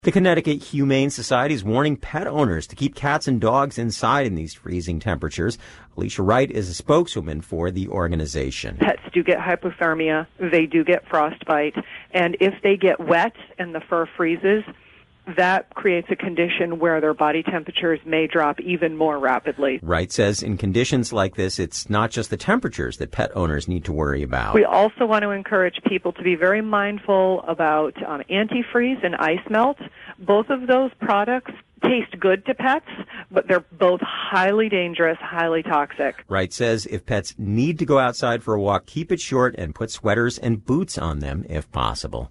The Connecticut Humane Society is warning pet owners to keep cats and dogs inside in these freezing temperatures. Alicia Wright is a spokeswoman for the organization. Pets do get hypothermia, they do get frostbite, and if they get wet and the fur freezes, that creates a condition where their body temperatures may drop even more rapidly. Wright says in conditions like this, it's not just the temperatures that pet owners need to worry about. We also want to encourage people to be very mindful about antifreeze and ice melt. Both of those products taste good to pets, but they're both highly dangerous, highly toxic. Wright says if pets need to go outside for a walk, keep it short and put sweaters and boots on them if possible.